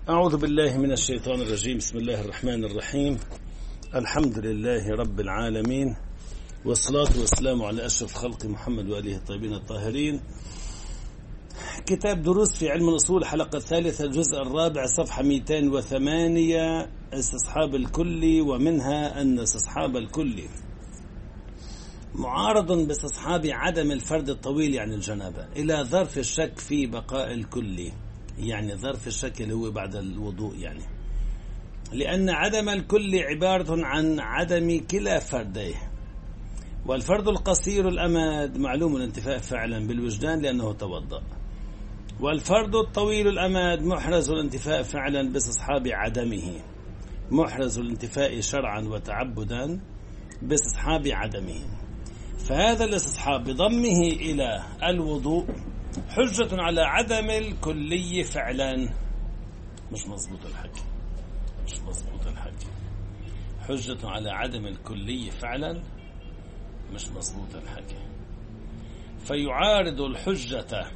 أعوذ بالله من الشيطان الرجيم. بسم الله الرحمن الرحيم. الحمد لله رب العالمين، والصلاة والسلام على أشرف خلق محمد وآله الطيبين الطاهرين. كتاب دروس في علم الأصول، حلقة الثالثة، الجزء الرابع، صفحة 208، استصحاب الكلي. ومنها أن استصحاب الكلي معارض باستصحاب عدم الفرد الطويل يعني الجنابة إلى ظرف الشك في بقاء الكلي، يعني ظرف الشك اللي هو بعد الوضوء، يعني لأن عدم الكل عبارة عن عدم كلا فرديه، والفرد القصير الأمد معلوم الانتفاء فعلا بالوجدان لأنه توضأ، والفرد الطويل الأمد محرز الانتفاء فعلا باستصحاب عدمه، محرز الانتفاء شرعا وتعبدا باستصحاب عدمه. فهذا الاستصحاب بضمه إلى الوضوء حجة على عدم الكلي فعلا. مش مظبوط الحكي، مش مظبوط الحكي. حجة على عدم الكلي فعلا، مش مظبوط الحكي. فيعارض الحجة،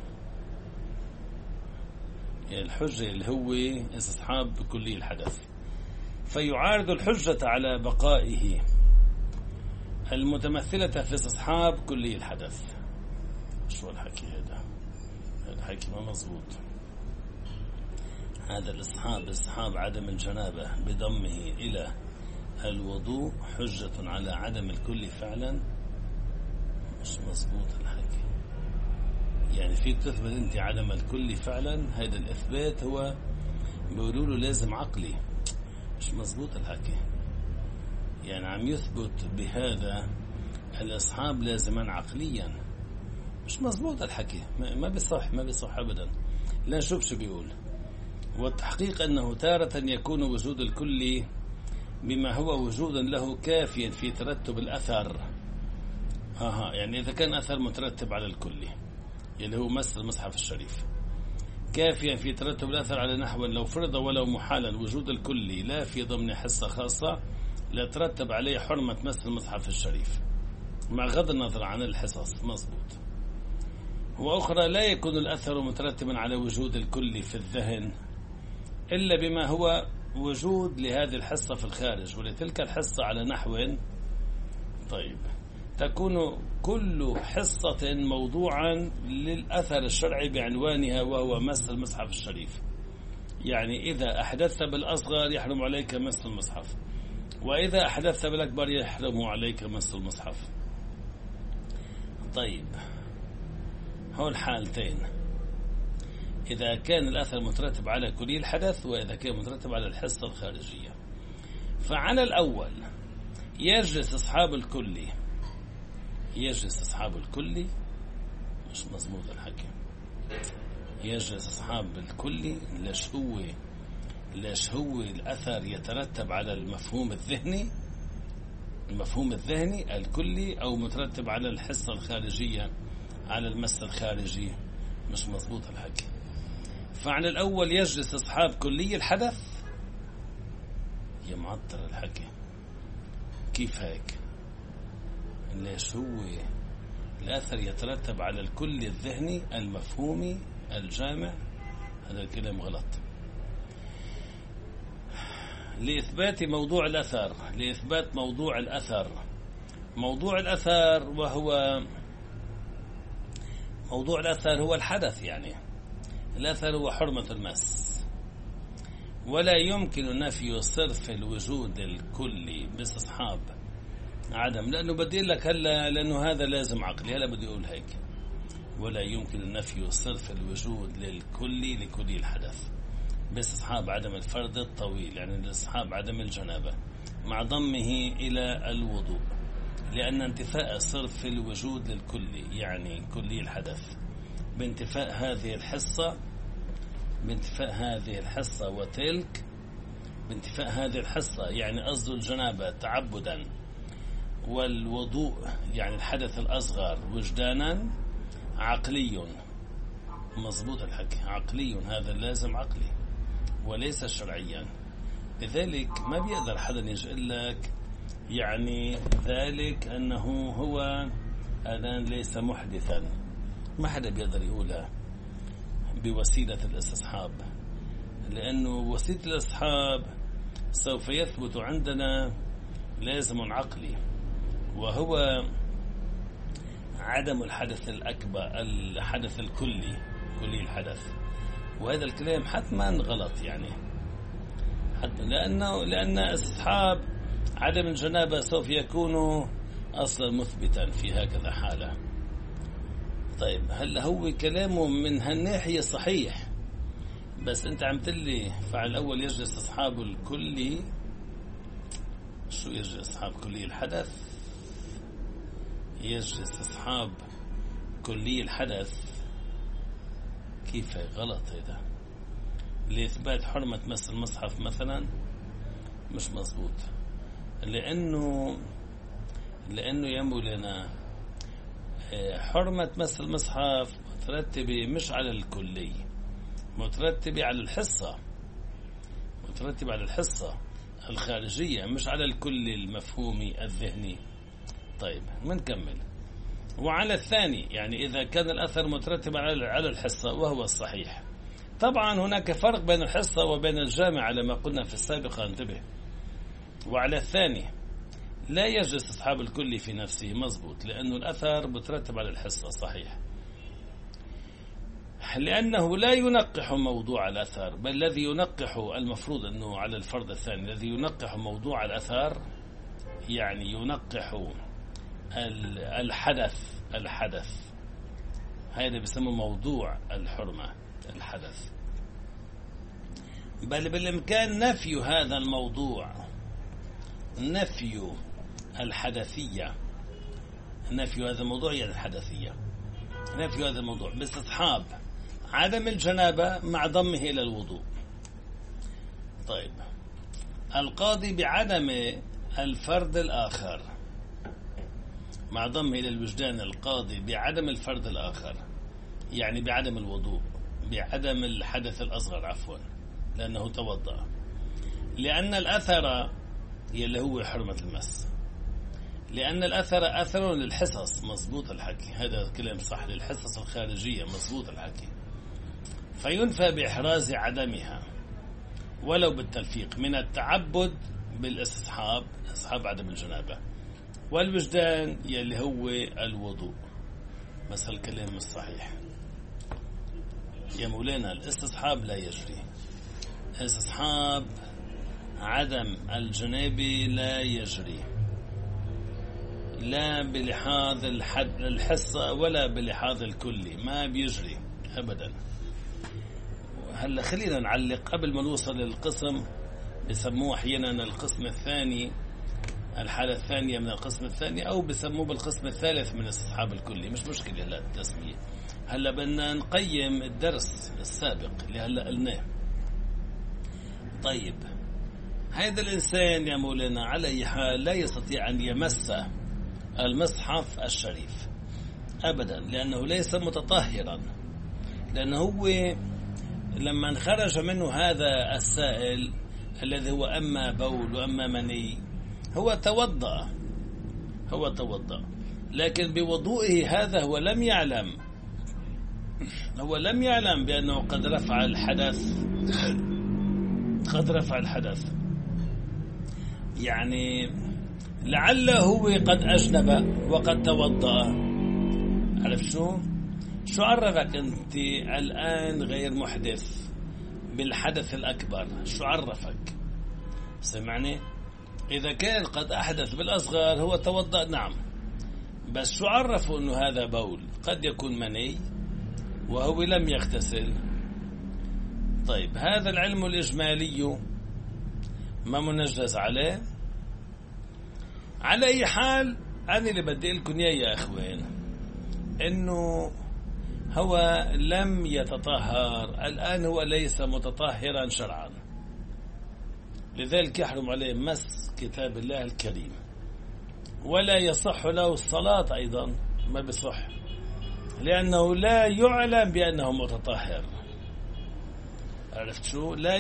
الحجة اللي هو استصحاب كلي الحدث، فيعارض الحجة على بقائه المتمثلة في استصحاب كلي الحدث. شو الحكي هذا؟ الحكي ما مظبوط. هذا استصحاب عدم الجنابة بضمه إلى الوضوء حجة على عدم الكل فعلا، مش مظبوط الحكي. يعني فيك تثبت انت عدم الكل فعلا، هذا الإثبات هو بيقولوا له لازم عقلي، مش مظبوط الحكي. يعني عم يثبت بهذا الاستصحاب لازما عقليا، مش مظبوط الحكي. ما بيصح أبدا. لا، نشوف شو بيقول. والتحقيق أنه تارة يكون وجود الكل بما هو وجودا له كافيا في ترتب الأثر. يعني إذا كان أثر مترتب على الكل اللي هو مس المصحف الشريف، كافيا في ترتب الأثر على نحو لو فرض ولو محالا وجود الكل لا في ضمن حصة خاصة لترتب عليه حرمة مس المصحف الشريف مع غض النظر عن الحصص. مظبوط. وأخرى لا يكون الأثر مترتبا على وجود الكل في الذهن إلا بما هو وجود لهذه الحصة في الخارج، ولتلك الحصة على نحو طيب تكون كل حصة موضوعا للأثر الشرعي بعنوانها وهو مس المصحف الشريف. يعني إذا أحدثت بالأصغر يحرم عليك مس المصحف، وإذا أحدثت بالأكبر يحرم عليك مس المصحف. طيب، هو الحالتين إذا كان الأثر مترتب على كلي الحدث، وإذا كان مترتب على الحصة الخارجية. فعلى الأول يجلس أصحاب الكلي، يجلس أصحاب الكلي، مش مظبوط الحكي. يجلس أصحاب الكلي ليش هو الأثر يترتب على المفهوم الذهني، المفهوم الذهني الكلي، أو مترتب على الحصة الخارجية على المس الخارجي. مش مظبوط الحكي. فعلى الأول يجلس أصحاب كلي الحدث، يا معطر الحكي. كيف هيك؟ ليش هو الأثر يترتب على الكل الذهني المفهومي الجامع؟ هذا الكلام غلط. لإثبات موضوع الأثر، لإثبات موضوع الأثر، موضوع الأثر وهو موضوع الأثر هو الحدث، يعني الأثر هو حرمة المس، ولا يمكن نفي صرف الوجود الكلي باستصحاب عدم، لأنه بدي لك هلا، لأنه هذا لازم عقلي. هلا بدي أقول هيك: ولا يمكن نفي صرف الوجود للكلي لكلي الحدث باستصحاب عدم الفرد الطويل، يعني استصحاب عدم الجنابة مع ضمه إلى الوضوء، لأن انتفاء صرف الوجود للكلي يعني كلي الحدث بانتفاء هذه الحصة، بانتفاء هذه الحصة وتلك، بانتفاء هذه الحصة يعني قصد الجنابة تعبدا، والوضوء يعني الحدث الأصغر وجدانا، عقلي. مظبوط الحكي، عقلي. هذا لازم عقلي وليس شرعيا. لذلك ما بيقدر حدا يقول لك يعني ذلك أنه هو الآن ليس محدثا، ما حدا بيقدر يقولها بوسيلة الاستصحاب لأنه وسيلة الأصحاب سوف يثبت عندنا لازم عقلي، وهو عدم الحدث الأكبر، الحدث الكلي، كلي الحدث. وهذا الكلام حتما غلط يعني، لأن استصحاب عدم الجنابة سوف يكون أصلا مثبتا في هكذا حالة. طيب هل هو كلامه من هالناحية صحيح، بس أنت عم تلي فعل الأول يجلس أصحاب الكلي. شو يجلس أصحاب كلي الحدث؟ يجلس أصحاب كلي الحدث، كيف غلط هذا؟ لإثبات حرمة مس المصحف مثلا مش مظبوط، لأنه ينبغي لنا حرمة مس المصحف مترتبة مش على الكلي، مترتبة على الحصة الخارجية، مش على الكل المفهومي الذهني. طيب منكمل. وعلى الثاني يعني إذا كان الأثر مترتب على الحصة وهو الصحيح. طبعا هناك فرق بين الحصة وبين الجامع على ما قلنا في السابق، انتبه. وعلى الثاني لا يجلس أصحاب الكل في نفسه، مزبوط، لأنه الأثر مترتب على الحصة صحيح، لأنه لا ينقح موضوع الأثر، بل الذي ينقح المفروض أنه على الفرض الثاني الذي ينقح موضوع الأثر يعني ينقح الحدث، هذا بيسمى موضوع الحرمة الحدث، بل بالإمكان نفي هذا الموضوع، نفي الحدثية، نفي هذا الموضوع يعني الحدثية، نفي هذا الموضوع باستصحاب عدم الجنابة مع ضمه إلى الوضوء. طيب القاضي بعدم الفرد الآخر مع ضمه إلى الوجدان، القاضي بعدم الفرد الآخر يعني بعدم الوضوء، بعدم الحدث الأصغر عفوا، لأنه توضأ، لأن الأثر يلي هو حرمة المس، لأن الأثر أثر للحصص، مضبوط الحكي، هذا كلام صح، للحصص الخارجية، مضبوط الحكي، فينفى بإحراز عدمها ولو بالتلفيق من التعبد بالاستصحاب، استصحاب عدم الجنابة، والوجدان يلي هو الوضوء. بس الكلام الصحيح يا مولانا، الاستصحاب لا يجري، استصحاب عدم الجنابة لا يجري، لا بلحاظ الحصة ولا بلحاظ الكلي، ما بيجري أبدا. هلا خلينا نعلق قبل ما نوصل للقسم، بسموه أحيانا القسم الثاني، الحالة الثانية من القسم الثاني، أو بسموه بالقسم الثالث من استصحاب الكلي، مش مشكلة هلا التسمية. هلا بدنا نقيم الدرس السابق اللي هلا قلناه. طيب هذا الإنسان يا مولانا على أي حال لا يستطيع أن يمس المصحف الشريف أبدا، لأنه ليس متطهرا، لأنه هو لما خرج منه هذا السائل الذي هو أما بول وأما مني، هو توضأ، لكن بوضوئه هذا هو لم يعلم بأنه قد رفع الحدث، يعني لعله هو قد أجنب وقد توضأ. عرف شو عرفك أنت الآن غير محدث بالحدث الأكبر؟ شو عرفك؟ سمعني، إذا كان قد أحدث بالأصغر هو توضأ نعم، بس شو عرفه أنه هذا بول؟ قد يكون مني وهو لم يغتسل. طيب هذا العلم الإجمالي ما منجز عليه. على أي حال أنا اللي بدي لكم يا إخوان إنه هو لم يتطهر الآن، هو ليس متطهرا شرعا، لذلك يحرم عليه مس كتاب الله الكريم، ولا يصح له الصلاة أيضا، ما بصح، لأنه لا يعلم بأنه متطهر. عرفت شو؟ لا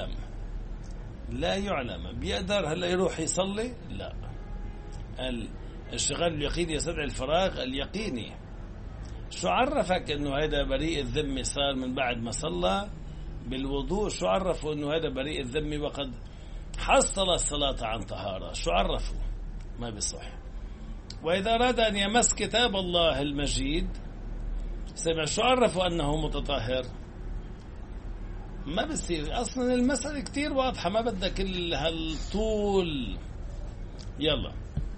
يعلم بيقدر هلا يروح يصلي؟ لا، الشغال اليقيني يستدعي الفراغ اليقيني. شو عرفك انه هذا بريء الذمة صار من بعد ما صلى بالوضوء شو عرفوا أنه هذا بريء الذم وقد حصل الصلاة عن طهارة؟ شو عرفوا؟ ما بصح. وإذا أراد أن يمس كتاب الله المجيد سمع شو عرفوا أنه متطهر؟ ما بصير. أصلا المسألة كتير واضحة، ما بدك هالطول. يلا.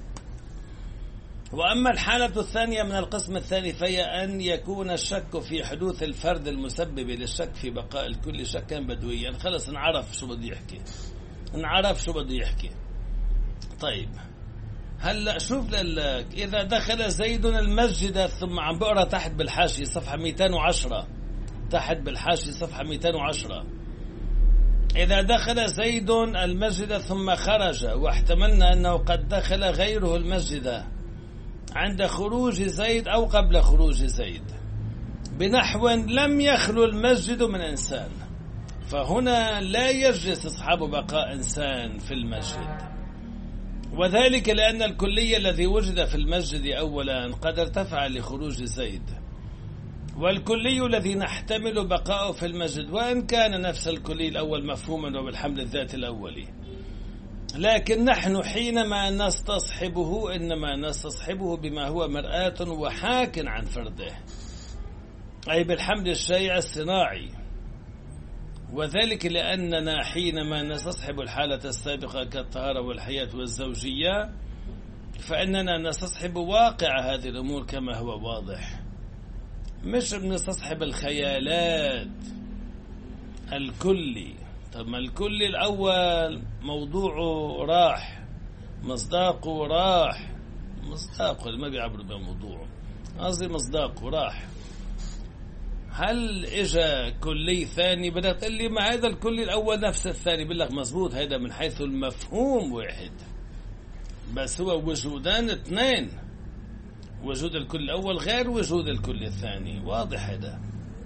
وأما الحالة الثانية من القسم الثاني فهي أن يكون الشك في حدوث الفرد المسبب للشك في بقاء الكل شكا بدويا. خلص نعرف شو بده يحكي، نعرف شو بده يحكي. طيب هلأ شوف لك، إذا دخل زيد المسجد، ثم عم بقرأ تحت بالحاشية صفحة 210، تحت بالحاشية صفحة 210. إذا دخل زيد المسجد ثم خرج، واحتملنا أنه قد دخل غيره المسجد عند خروج زيد أو قبل خروج زيد بنحو لم يخلو المسجد من إنسان، فهنا لا يجلس أصحاب بقاء إنسان في المسجد، وذلك لأن الكلي الذي وجد في المسجد أولا قد ارتفع لخروج زيد، والكلي الذي نحتمل بقاءه في المسجد وإن كان نفس الكلي الأول مفهوما وبالحمل الذات الأولي، لكن نحن حينما نستصحبه إنما نستصحبه بما هو مرآة وحاك عن فرده، أي بالحمل الشيع الصناعي، وذلك لأننا حينما نستصحب الحالة السابقة كالطهارة والحياة والزوجية فإننا نستصحب واقع هذه الأمور كما هو واضح، مش بنستصحب الخيالات الكلي. طب ما الكلي الأول موضوعه راح، مصداقه راح، مصداقه اللي ما بيعبروا بموضوعه، قصدي مصداقه راح. هل إجا كلي ثاني بدك تقول لي ما هذا الكلي الأول نفس الثاني؟ بقول لك مزبوط، هذا من حيث المفهوم واحد، بس هو وجودان اثنين، وجود الكل الأول غير وجود الكل الثاني، واضح هذا.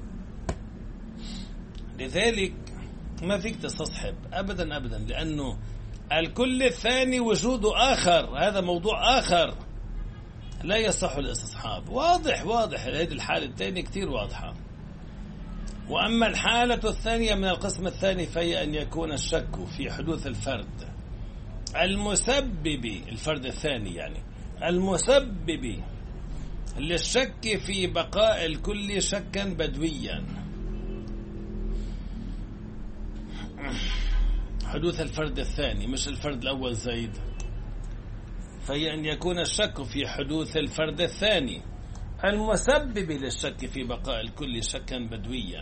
لذلك ما فيك تستصحب أبدا أبدا، لأنه الكل الثاني وجوده آخر، هذا موضوع آخر لا يصح الاستصحاب. واضح واضح، هذه الحالة الثانية كتير واضحة. وأما الحالة الثانية من القسم الثاني فهي أن يكون الشك في حدوث الفرد المسبب، الفرد الثاني يعني المسبب للشك في بقاء الكل شكا بدويا. حدوث الفرد الثاني مش الفرد الأول زيد، فهي أن يكون الشك في حدوث الفرد الثاني المسبب للشك في بقاء الكل شكا بدويا.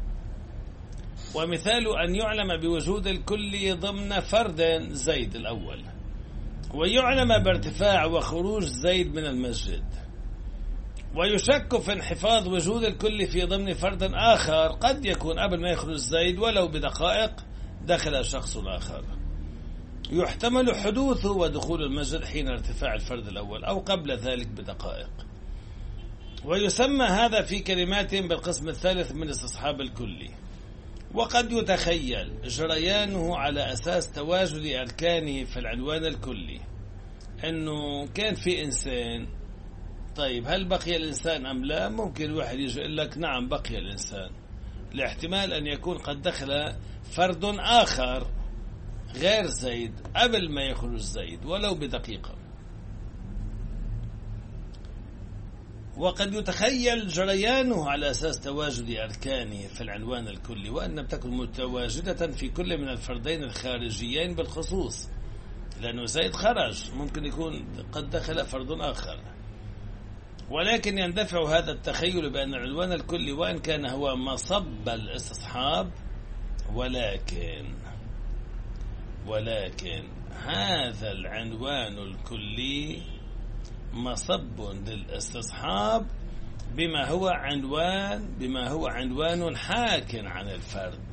ومثال أن يعلم بوجود الكل ضمن فرد زيد الأول، ويعلم بارتفاع وخروج زيد من المسجد، ويشك في انحفاظ وجود الكل في ضمن فرد آخر قد يكون قبل ما يخرج زيد ولو بدقائق دخل شخص آخر، يحتمل حدوثه ودخول المسجد حين ارتفاع الفرد الأول أو قبل ذلك بدقائق. ويسمى هذا في كلمات بالقسم الثالث من استصحاب الكلي. وقد يتخيل جريانه على أساس تواجد أركانه في العنوان الكلي، أنه كان في إنسان، طيب هل بقي الإنسان أم لا؟ ممكن واحد يجي يقول لك نعم بقي الإنسان، لاحتمال أن يكون قد دخل فرد آخر غير زيد قبل ما يخرج زيد ولو بدقيقة. وقد يتخيل جريانه على أساس تواجد أركانه في العنوان الكلي، وأن تكون متواجدة في كل من الفردين الخارجيين بالخصوص، لأنه زيد خرج، ممكن يكون قد دخل فرد آخر. ولكن يندفع هذا التخيل بأن العنوان الكلي وإن كان هو مصب الاستصحاب، ولكن هذا العنوان الكلي مصب للاستصحاب بما هو عنوان حاك عن الفرد،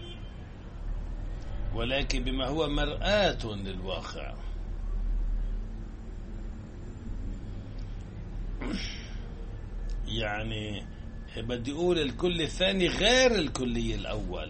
ولكن بما هو مرآة للواقع. يعني بدي أقول الكل الثاني غير الكلي الأول.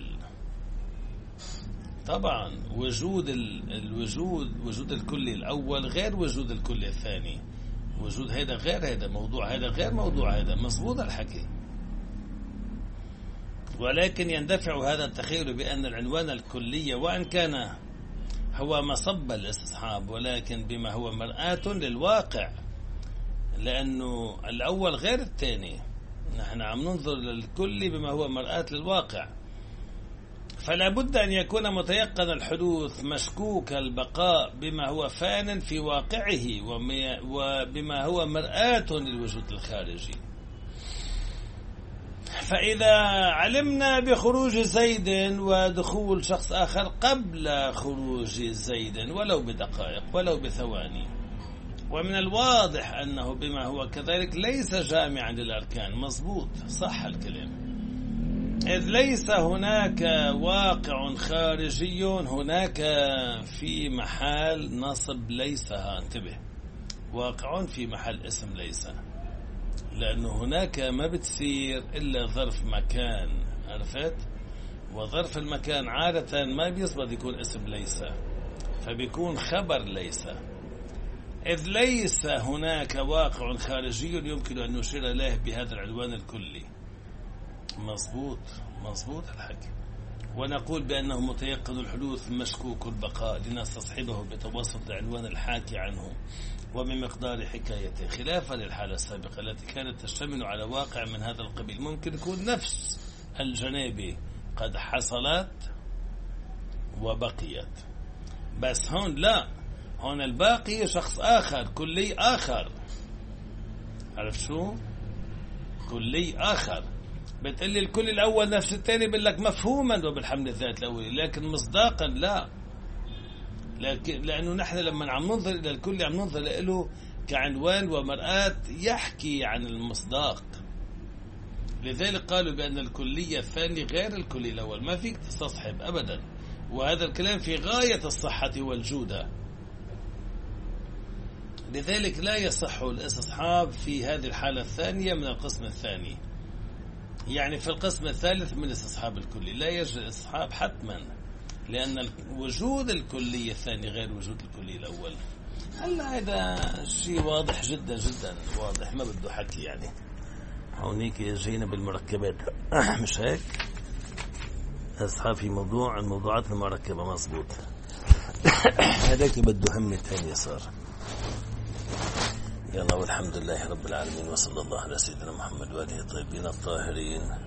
طبعا وجود الكلي الأول غير وجود الكلي الثاني، وجود هذا غير هذا، موضوع هذا غير موضوع هذا، مظبوط الحكي. ولكن يندفع هذا التخيل بأن العنوان الكلي وإن كان هو مصب الاستصحاب ولكن بما هو مرآة للواقع، لأنه الأول غير الثاني، نحن عم ننظر للكل بما هو مرآة للواقع، فلا بد أن يكون متيقن الحدوث مشكوك البقاء بما هو فان في واقعه وبما هو مرآة للوجود الخارجي. فإذا علمنا بخروج زيد ودخول شخص آخر قبل خروج زيد ولو بدقائق ولو بثواني، ومن الواضح أنه بما هو كذلك ليس جامعا للأركان، مضبوط صح الكلام، إذ ليس هناك واقع خارجي هناك في محل نصب ليس، انتبه، واقع في محل اسم ليس، لأنه هناك ما بتصير إلا ظرف مكان، عرفت؟ وظرف المكان عادة ما بيصبح يكون اسم ليس، فبيكون خبر ليس، إذ ليس هناك واقع خارجي يمكن أن نشير إليه بهذا العنوان الكلي. مضبوط الحكي. ونقول بأنه متيقن الحدوث مشكوك البقاء لنستصحبه بتوسط العنوان الحاكي عنه وبمقدار حكايته، خلافا للحالة السابقة التي كانت تشتمل على واقع من هذا القبيل، ممكن يكون نفس الجنابة قد حصلت وبقيت، بس هون لا، هون الباقي شخص آخر كلي آخر، عرفت شو؟ كلي آخر. بتقلي الكل الأول نفس الثاني بقول لك مفهوما وبالحمد الذات الأولي، لكن مصداقا لا، لأنه نحن لما عم ننظر إلى الكل عم ننظر له كعنوان ومرآة يحكي عن المصداق، لذلك قالوا بأن الكلية الثاني غير الكلية الأول، ما فيك تستصحب أبدا، وهذا الكلام في غاية الصحة والجودة، لذلك لا يصح الاستصحاب في هذه الحالة الثانية من القسم الثاني. يعني في القسم الثالث من استصحاب الكلي لا يجري الاستصحاب حتما، لأن وجود الكلية الثاني غير وجود الكلية الأول. هلا هذا شيء واضح جدا جدا واضح، ما بده حكي يعني. هونيك جينا بالمركبات مش هيك؟ استصحاب في موضوع الموضوعات المركبة، مظبوط. هذاك بده همة ثانية صار. يلا والحمد لله رب العالمين، وصلى الله على سيدنا محمد وآله الطيبين الطاهرين.